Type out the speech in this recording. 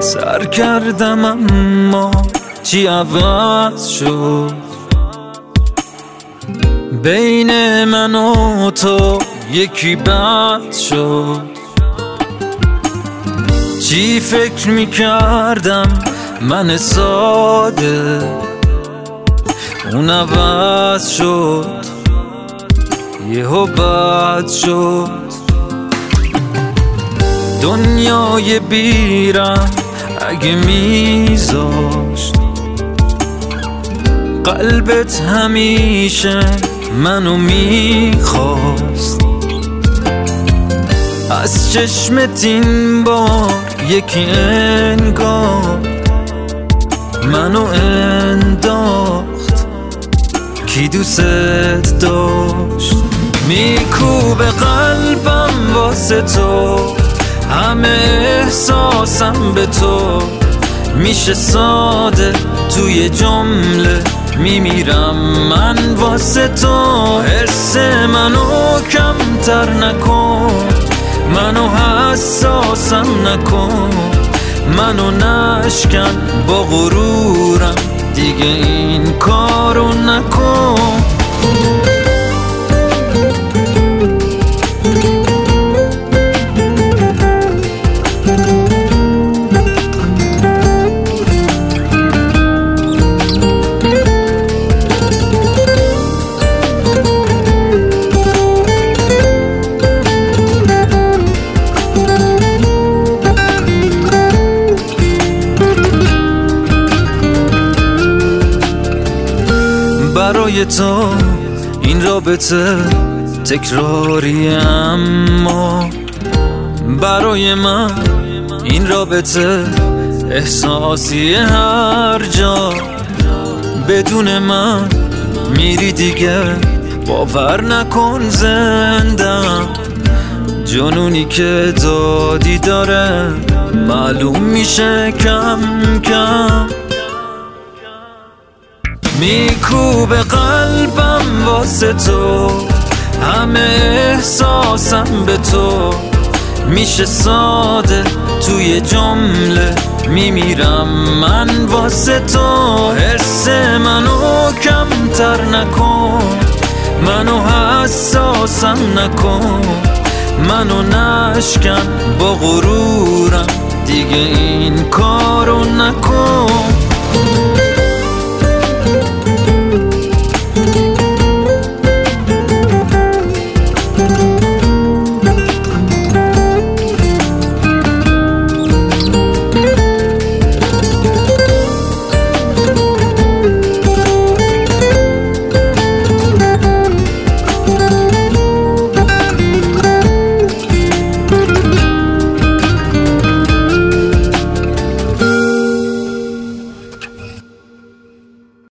سر کردم اما چی عوض شد؟ بین من و تو یکی بد شد. چی فکر میکردم من ساده، اون عوض شد، یهو بد شد. دنیای بیرم اگه میذاشت، قلبت همیشه منو میخواست. از چشمت این بار یکی انگار منو انداخت، کی دوست داشت؟ میکوبه قلبم واسه تو، همه احساسم به تو. میشه ساده توی جمله میمیرم من واسه تو. حس منو کمتر نکن، منو حساسم نکن، منو نشکن با غرورم، دیگه این کارو نکن. برای تو این رابطه تکراری، اما برای من این رابطه احساسیه. هر جا بدون من میری دیگه باور نکن زندم. جنونی که دادی داره معلوم میشه کم کم. میکوبه قلبم واسه تو، همه احساسم به تو. میشه ساده توی جمله میمیرم من واسه تو. حس منو کمتر نکن، منو حساسم نکن، منو نشکن با غرورم، دیگه این کارو نکن.